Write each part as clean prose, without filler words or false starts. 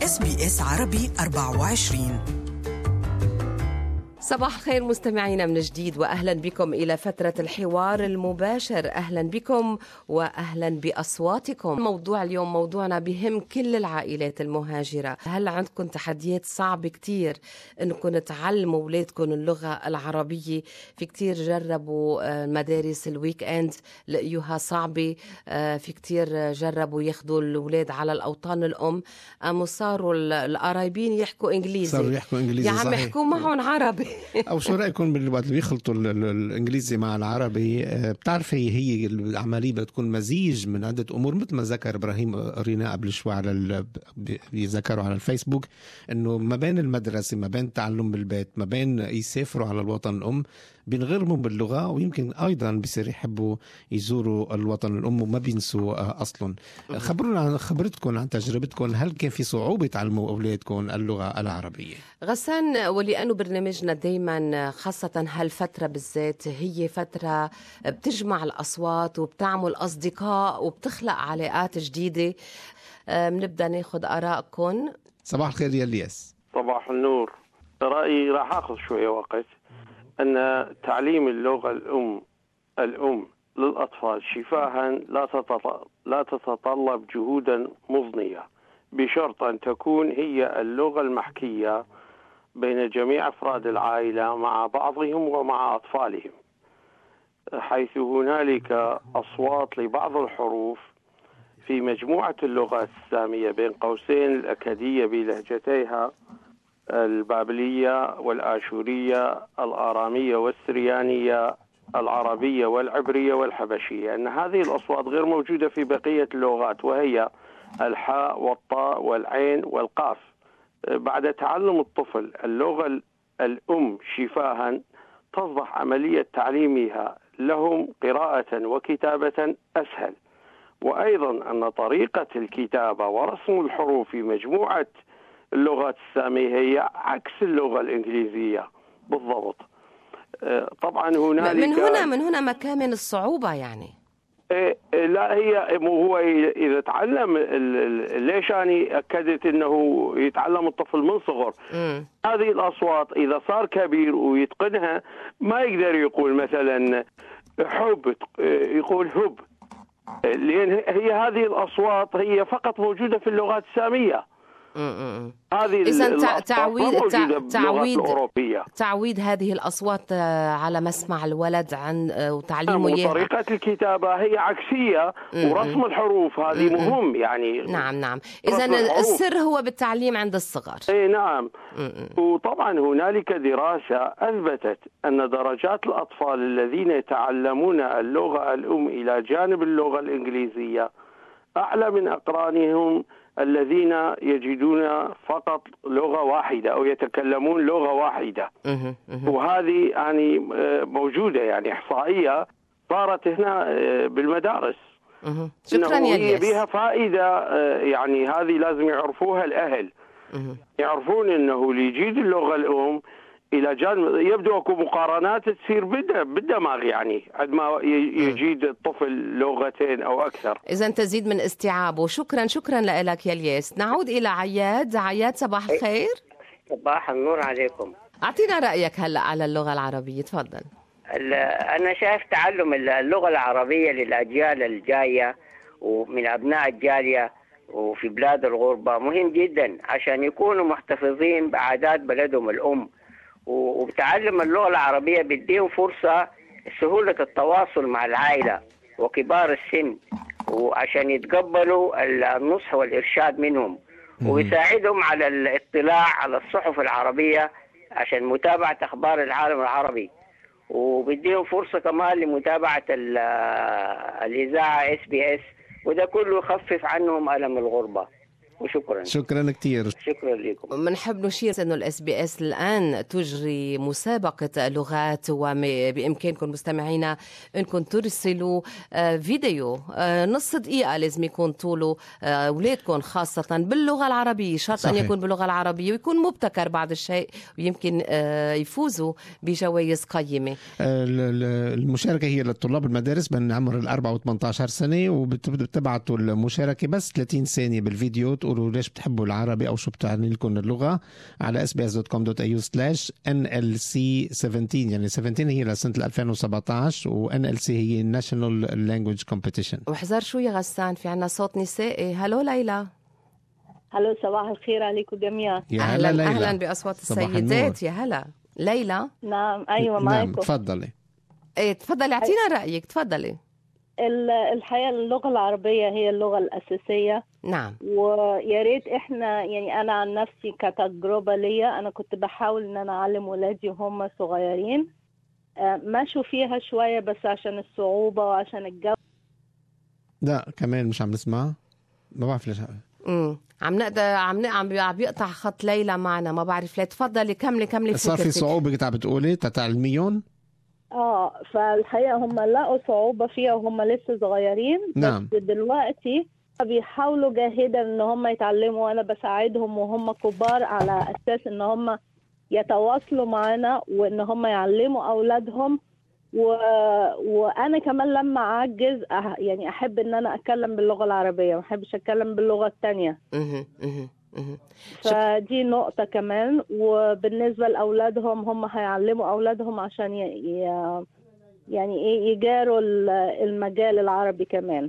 SBS عربي 24. صباح الخير مستمعينا من جديد، وأهلا بكم إلى فترة الحوار المباشر. أهلا بكم وأهلا بأصواتكم. موضوع اليوم موضوعنا بهم كل العائلات المهاجرة. هل عندكم تحديات صعبة كتير أنكم تعلموا أولادكم اللغة العربية؟ في كتير جربوا مدارس الويك اند لقيوها صعبة، في كتير جربوا ياخدوا الأولاد على الأوطان الأم، صاروا القرايبين يحكوا إنجليزي، يا عم يحكوا معهم عربي. او شو رايكم بالوقت اللي بيخلطوا الانجليزي مع العربي؟ بتعرفي هي العمليه بتكون مزيج من عده امور، مثل ما ذكر ابراهيم قرينا قبل شوي على بيذكروا على الفيسبوك انه ما بين المدرسه، ما بين التعلم بالبيت، ما بين يسافروا على الوطن الام، بينغرموا باللغه، ويمكن ايضا بيصير يحبوا يزوروا الوطن الام وما بينسوا اصلا. خبرونا عن خبرتكم، عن تجربتكم، هل كان في صعوبه تعلموا اولادكم اللغه العربيه؟ غسان، ولأنه برنامجنا دايما خاصة هالفترة بالذات هي فترة بتجمع الأصوات وبتعمل أصدقاء وبتخلق علاقات جديدة، بنبدأ ناخد آرائكم. صباح الخير يا الياس. صباح النور. رأيي راح أخذ شوية وقت، أن تعليم اللغة الأم للأطفال شفاها لا تتطلب جهودا مضنية، بشرط أن تكون هي اللغة المحكية بين جميع أفراد العائلة مع بعضهم ومع أطفالهم، حيث هنالك أصوات لبعض الحروف في مجموعة اللغات السامية بين قوسين الأكادية بلهجتيها البابلية والآشورية، الآرامية والسريانية، العربية والعبرية والحبشية، أن هذه الأصوات غير موجودة في بقية اللغات، وهي الحاء والطاء والعين والقاف. بعد تعلم الطفل اللغة الأم شفاها، تصبح عملية تعليمها لهم قراءة وكتابة أسهل، وأيضا أن طريقة الكتابة ورسم الحروف في مجموعة اللغات السامية هي عكس اللغة الإنجليزية بالضبط. طبعا هنالك من هنا مكامن الصعوبة يعني. لا، هو إذا تعلم، ليش أنا أكدت أنه يتعلم الطفل من صغر. هذه الأصوات إذا صار كبير ويتقنها ما يقدر يقول مثلا حب، يقول هب، لأن هي هذه الأصوات هي فقط موجودة في اللغات السامية. إذن تعويد هذه الأصوات على مسمع الولد عن وتعليمه إياها. طريقة الكتابة هي عكسية، ورسم الحروف هذه مهم يعني. نعم. إذن السر هو بالتعليم عند الصغر. نعم. وطبعا هنالك دراسة أثبتت أن درجات الأطفال الذين يتعلمون اللغة الأم إلى جانب اللغة الإنجليزية أعلى من أقرانهم الذين يجدون فقط لغة واحدة أو يتكلمون لغة واحدة. وهذه يعني موجودة، يعني إحصائية صارت هنا بالمدارس. شكرا يا الياس. بها فائدة، يعني هذه لازم يعرفوها الأهل، يعرفون أنه ليجيد اللغة الأم إلى جانب، يبدو أكو مقارنات تصير بالدماغ، يعني عندما يجيد الطفل لغتين أو أكثر. إذن تزيد من استيعابه. شكرا لك يا الياس. نعود إلى عياد. صباح الخير. صباح النور عليكم. أعطينا رأيك هلأ على اللغة العربية، تفضل. أنا شايف تعلم اللغة العربية للأجيال الجاية ومن أبناء الجالية وفي بلاد الغربة مهم جدا، عشان يكونوا محتفظين بعادات بلدهم الأم، وبتعلم اللغة العربية بديهم فرصة سهولة التواصل مع العائلة وكبار السن، وعشان يتقبلوا النصح والإرشاد منهم، ويساعدهم على الاطلاع على الصحف العربية عشان متابعة أخبار العالم العربي، وبديهم فرصة كمان لمتابعة الإذاعة SBS، وده كله يخفف عنهم ألم الغربة. وشكرا كتير. شكرا لكم. بنحب نشير أنه الSBS الآن تجري مسابقة لغات، وبإمكانكم مستمعينا أنكم ترسلوا فيديو نص دقيقة لازم يكون طوله، أولادكم خاصة باللغة العربية، شرط أن يكون باللغة العربية ويكون مبتكر بعض الشيء، ويمكن يفوزوا بجوائز قيمة. المشاركة هي للطلاب المدارس بين عمر 4 و 18 سنة، وبتبعتوا المشاركة بس 30 ثانية بالفيديو، تقولوا ليش بتحبوا العربي أو شو بتعني لكم اللغة على sbs.com.au/NLC17. يعني 17 هي لسنة 2017 و NLC هي National Language Competition. واحذر شو يا غسان، في عنا صوت نسائي. هلو ليلى. هلو، صباح الخير عليكم جميعا. أهلا ليلى. أهلا بأصوات السيدات. يا هلا ليلى. نعم أيوة معكم. نعم تفضلي. ايه تفضلي اعطينا رأيك، تفضلي. الحقيقة اللغة العربية هي اللغة الأساسية. نعم. ويا ريت احنا، يعني أنا عن نفسي كتجربة ليا، أنا كنت بحاول إن أنا أعلم ولادي وهم صغيرين، ماشوا فيها شوية بس عشان الصعوبة وعشان الجو. لا كمان مش عم نسمع، ما بعرف ليش. عم بيقطع خط ليلى معنا، ما بعرف ليه. تفضلي كملي فكرتك. صار في صعوبة كنت عم بتقولي تعلميهم؟ فالحقيقة هم لقوا صعوبة فيها وهم لسه صغيرين. نعم. بس دلوقتي بيحاولوا جاهدا ان هم يتعلموا، وانا بساعدهم وهم كبار على اساس ان هم يتواصلوا معنا وان هم يعلموا اولادهم. وانا كمان لما اعجز يعني احب ان انا اتكلم باللغة العربية، ما احبش اتكلم باللغة التانية. فدي نقطة كمان. وبالنسبة لأولادهم، هم هيعلموا أولادهم عشان يعني إيه يجاروا المجال العربي كمان.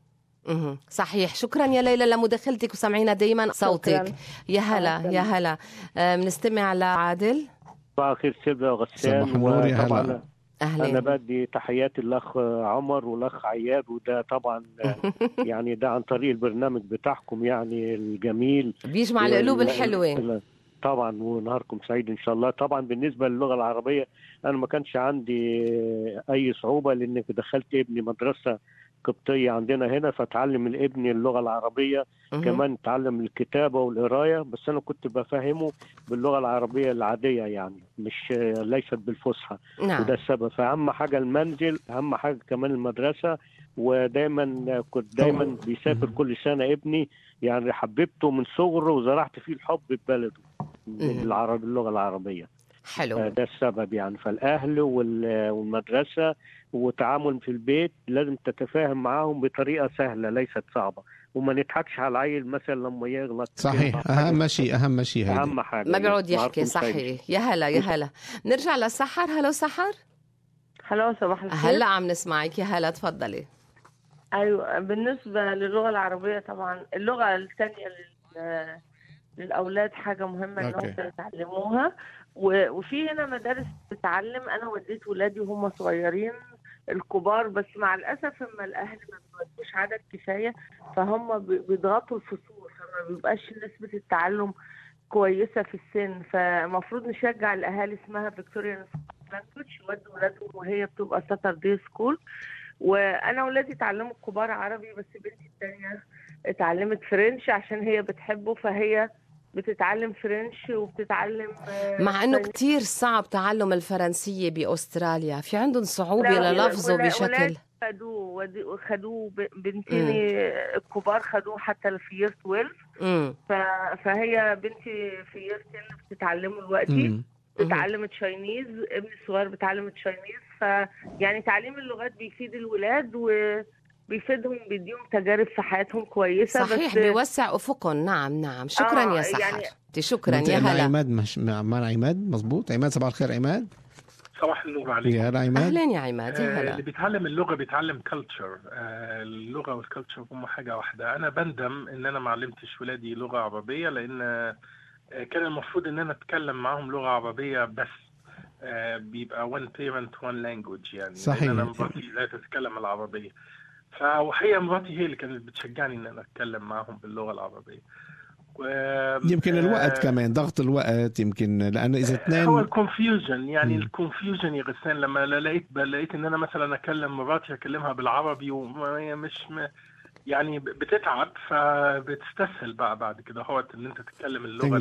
صحيح. شكرا يا ليلى لمداخلتك وسمعينا دايما صوتك. شكراً. يا هلا يا هلا. بنستمع لعادل. صباح الخير سيلفيا وغسان. صباح النور يا هلا. أهلا. أنا بدي تحياتي الأخ عمر والأخ عياد، وده طبعا يعني ده عن طريق البرنامج بتاعكم يعني الجميل بيجمع القلوب الحلوة طبعا، ونهاركم سعيد إن شاء الله. طبعا بالنسبة للغة العربية أنا ما كانش عندي أي صعوبة، لأني دخلت ابني مدرسة قبطية عندنا هنا، فتعلم الابن اللغة العربية كمان تعلم الكتابة والقراية، بس أنا كنت بفهمه باللغة العربية العادية يعني مش ليست بالفصحى. نعم. وده السبب. فأهم حاجة المنزل، أهم حاجة كمان المدرسة. ودايما كنت دايما بيسافر كل سنة ابني، يعني حببته من صغره وزرعت فيه الحب ببلده بالعربي اللغة العربية. حلو. ده السبب يعني. فالأهل والمدرسة وتعامل في البيت لازم تتفاهم معاهم بطريقة سهلة ليست صعبة، وما نضحكش على العيل مثلا لما يغلط. صحيح. أهم شيء أهم حاجة ما بيقعد يحكي. صحيح. يا هلا يا هلا. نرجع لسحر. هلو سحر. هلو صباح الخير. هلا عم نسمعك يا هلا، تفضلي. أيوة، بالنسبة للغة العربية طبعا اللغة الثانية للأولاد حاجة مهمة إنهم يتعلموها. وفي هنا مدارس بتعلم. أنا وديت ولادي وهم صغيرين الكبار، بس مع الأسف إما الأهل ما بيودوش عدد كفاية فهم بيضغطوا الفصول، فما بيبقاش نسبة التعلم كويسة في السن. فمفروض نشجع الأهالي، اسمها فيكتوريا لانجويج، يودوا ولادهم وهي بتبقى ساتردي سكول. وأنا ولادي اتعلموا الكبار عربي، بس بنتي الثانية اتعلمت فرنش عشان هي بتحبه، فهي بتتعلم فرنش وبتتعلم. مع انه كتير صعب تعلم الفرنسية بأستراليا، في عندهم صعوبة للفظه بشكل. خدوه بنتين الكبار خدوه حتى في يير 12. فهي بنتي في يير 10 بتتعلمه دلوقتي. بتعلم تشاينيز، ابني الصغير بتعلم تشاينيز. فيعني تعليم اللغات بيفيد الولاد وبيفيدهم، بيديهم تجارب في حياتهم كويسة. صحيح. بس بيوسع أفقهم. نعم. شكرا يا سحر. يعني شكرا يا هلا. عماد معنا عماد. مظبوط. عماد صباح الخير. عماد صباح النور عليكم. يا هلا عماد. أهلا يا عماد. يا هلا. اللي بيتعلم اللغة بيتعلم كلتشر. اللغة والكلتشر هم حاجة واحدة. أنا بندم إن أنا ما علمتش ولادي لغة عربية، لأن كان المفروض إن أنا أتكلم معهم لغة عربية بس. بيبقى one parent one language يعني. صحيح. أنا مراتي لا تتكلم العربية، فهي مراتي هي اللي كانت بتشجعني إن أنا أتكلم معهم باللغة العربية. يمكن الوقت كمان، ضغط الوقت يمكن، لأن إذا اثنين هو الكونفيوجن يعني. الكونفيوجن يا غسان، لما لقيت إن أنا مثلا أكلم مراتي أكلمها بالعربي وهي مش يعني بتتعب، فبتستسهل بقى بعد كده هو إن أنت تتكلم اللغة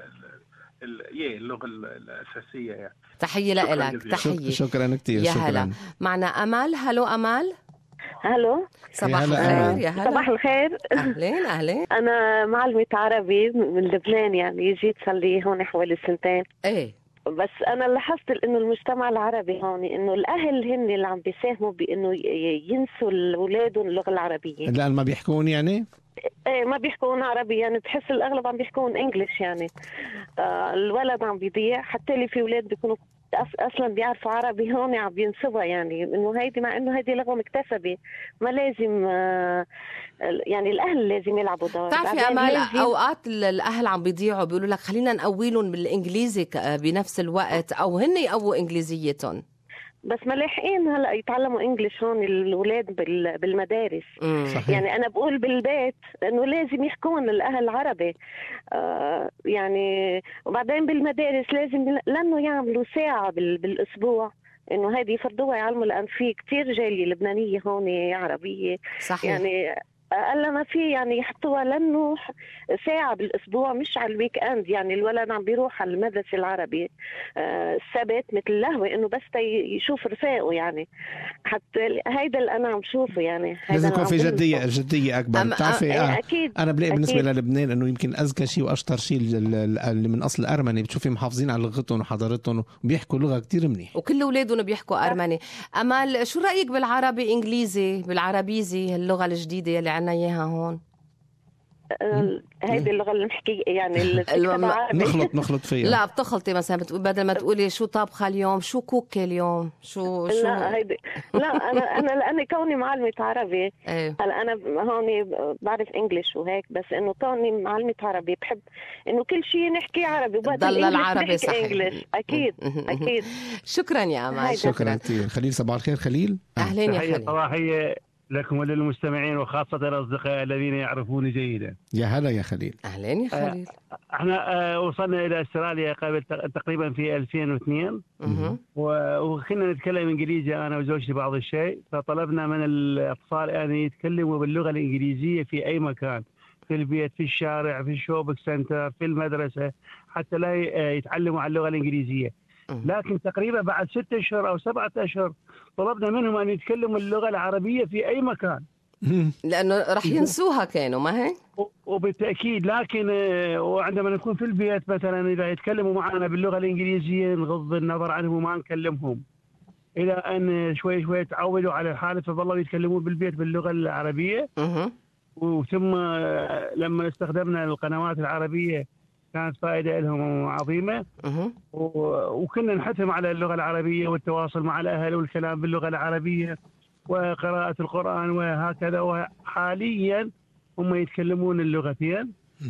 اللغة الأساسية يعني. تحية لك. تحية. شكرا كتير. يا هلا. معنا أمل. هلو أمل. هلو صباح الخير. يا هلا. صباح الخير. أهلين أهلين. أنا معلمة عربي من لبنان، يعني جيت صار لي هون حوالي 2 سنين. إيه. بس أنا لاحظت إنه المجتمع العربي هون إنه الأهل هن اللي عم بيساهموا بإنه ينسوا أولادهم اللغة العربية، لأن ما بيحكون يعني. ايه ما بيحكون عربي، يعني بحس الاغلب عم بيحكون انجليش يعني. الولد عم بيضيع، حتى اللي في اولاد بيكونوا اصلا بيعرفوا عربي هون عم بينسبها، يعني انه هيدي مع انه هيدي لغه مكتسبه ما لازم يعني الاهل لازم يلعبوا دور. بتعرفي امال اوقات الاهل عم بيضيعوا بيقولوا لك خلينا نقويلهم بالانجليزي بنفس الوقت او هن يقووا انجليزيتهم، بس ملاحقين هلا يتعلموا انجليش هون الاولاد بالمدارس. صحيح. يعني انا بقول بالبيت انه لازم يحكون الاهل عربي يعني، وبعدين بالمدارس لازم لانه يعملوا ساعه بالاسبوع انه هذه يفرضوها يعلموا، لان في كثير جاليه لبنانيه هون عربيه. صحيح. يعني اقل ما في يعني يحطوها لانه ساعه بالاسبوع مش على الويك اند. يعني الولد عم بيروح على المدرسه العربي السبت مثل اللهوه انه بس يشوف رفاقه، يعني حتى هيدا اللي انا عم شوفه. يعني لازم يكون في جديه اكبر. بتعرفي اكيد انا بلاقي بالنسبه للبنان انه يمكن اذكى شيء واشطر شيء اللي من اصل ارمني، بتشوفي محافظين على لغتهم وحضارتهم وبيحكوا لغه كتير منيح، وكل اولادهم بيحكوا ارمني. امال شو رايك بالعربي انجليزي بالعربيزي اللغه الجديده اللي عنا اياها هون؟ هيدي اللغه اللي نحكي يعني نخلط فيها. لا بتخلطي مثلا بدل ما تقولي شو طابخه اليوم، شو كوكي اليوم، شو لا هيدي لا انا لاني كوني معلمه عربي. هلا انا هون بعرف انجليش وهيك، بس انه كوني معلمه عربي بحب انه كل شيء نحكي عربي وبدل العربي صحيح. انجليش اكيد اكيد. شكرا يا امال. شكرا كثير. خليل صباح الخير. خليل اهلين يا خليل. صباحيه لكم وللمستمعين وخاصة الأصدقاء الذين يعرفوني جيدا. يا هلا يا خليل. أهلين يا خليل. احنا وصلنا إلى أستراليا قبل تقريبا في 2002 وكنا نتكلم إنجليزي أنا وزوجتي بعض الشيء، فطلبنا من الأطفال أن يتكلموا باللغة الإنجليزية في أي مكان، في البيت، في الشارع، في الشوبينج سنتر، في المدرسة، حتى لا يتعلموا على اللغة الإنجليزية. لكن تقريبا بعد 6 أشهر أو 7 أشهر طلبنا منهم أن يتكلموا اللغة العربية في أي مكان، لأنه رح ينسوها كانوا ما هيك؟ وبالتأكيد. لكن وعندما نكون في البيت مثلا إذا يتكلموا معنا باللغة الإنجليزية نغض النظر عنهم وما نكلمهم، إلى أن شوي شوي تعودوا على الحالة فظلوا يتكلمون بالبيت باللغة العربية. وثم لما استخدمنا القنوات العربية كانت فائدة لهم عظيمة، وكنا نحثهم على اللغة العربية والتواصل مع الأهل والكلام باللغة العربية وقراءة القرآن وهكذا. وحاليا هم يتكلمون اللغتين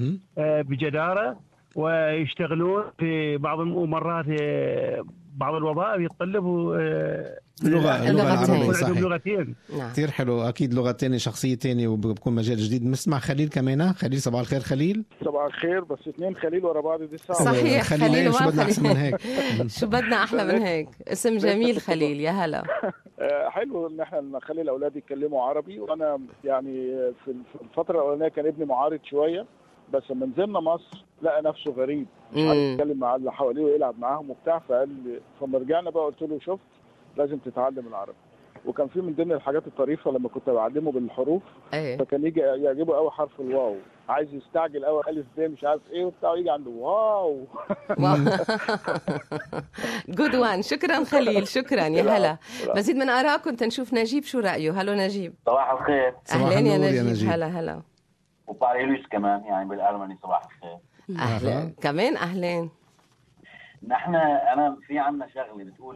بجدارة ويشتغلون في بعض المرات بعض الوظائف يتطلبوا اللغة العربية. صحيح. لغتين كثير حلو. أكيد لغة تانية شخصية تانية وبكون مجال جديد. نسمع خليل كمان. خليل صباح الخير. خليل صباح الخير. بس 2 خليل ورا بعض دي صعبة. صحيح. خليل شو بدنا أحسن من هيك؟ شو بدنا أحلى من هيك؟ اسم جميل خليل. يا هلا. حلو إن احنا نخلي الأولاد يتكلموا عربي. وأنا يعني في الفترة الأولانية كان ابني معارض شوية، بس لما نزلنا مصر لقى نفسه غريب، مش عارف يتكلم مع اللي حواليه ويلعب معاهم وبتاع. فما رجعنا بقى قلت له شفت لازم تتعلم العربي. وكان في من ضمن الحاجات الطريفه لما كنت بعلمه بالحروف فكان يجي يعجبه قوي حرف الواو، عايز يستعجل قوي الف ب مش عارف ايه وبتاع، يجي عنده واو. جود وان. شكرا خليل. شكرا. يا هلا. مزيد من آراء كنت نشوف نجيب شو رأيه. هلو نجيب. صباح الخير. أهلين يا نجيب. هلا هلا. وباريلوس كمان يعني بالأرمني. صباح الخير. أهلا كمان. أهلين. نحن أنا في عنا شغلة بتقول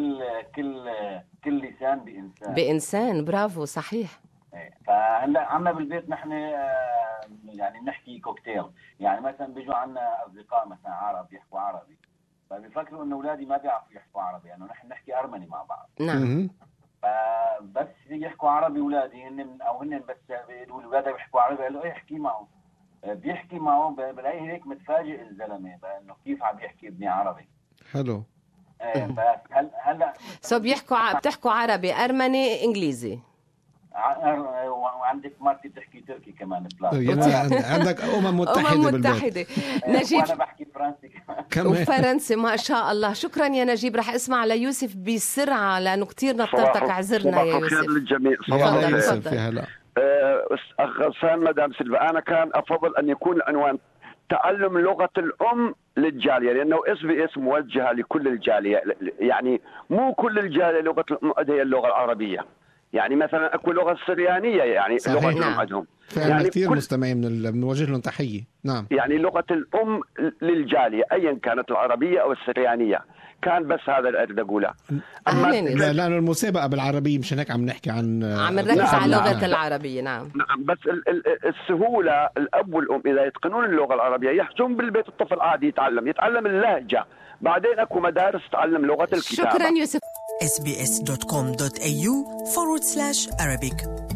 كل لسان بإنسان. برافو. صحيح. فهلا عنا بالبيت نحن يعني بنحكي كوكتيل. يعني مثلا بيجوا عنا أصدقاء مثلا عرب بيحكوا عربي، فبيفكروا إنه أولادي ما بيعرفوا يحكوا عربي، يعني نحن نحكي أرمني مع بعض. نعم. فبس يحكوا عربي أولادي هن بس بيقولوا أولادي بيحكوا عربي، قالوا إيه احكي معه. بيحكي معه بلاقي هيك متفاجئ الزلمه بانه كيف عم يحكي ابني عربي. حلو. هلا بتحكوا عربي، ارمني، انجليزي. وعندك مرتي بتحكي تركي كمان. عندك متحده متحده. نجيب. وانا بحكي فرنسي كمان. وفرنسي ما شاء الله. شكرا يا نجيب. رح اسمع ليوسف بسرعه لانه كثير نطرتك. عذرنا يا يوسف. صباح للجميع. صباح يوسف. يا هلا. أخ غسان مدام سلفا، أنا كان أفضل أن يكون عنوان تعلم لغة الأم للجالية، لأنه اسم موجهة لكل الجالية. يعني مو كل الجالية لغة الأم هي اللغة العربية، يعني مثلا اكو لغه السريانيه يعني لغتهم عندهم يعني كثير مستمعين بنوجه لهم تحيه. نعم يعني لغه الام للجاليه ايا كانت العربيه او السريانيه. كان بس هذا اللي اريد اقوله. لانه المسابقه بالعربيه مشان هيك عم نحكي عم نركز على اللغه العربيه. نعم بس السهوله الاب والام اذا يتقنون اللغه العربيه يحجون بالبيت الطفل عادي يتعلم اللهجه. بعدين اكو مدارس تعلم لغه الكتابه. شكرا يوسف. sbs.com.au/Arabic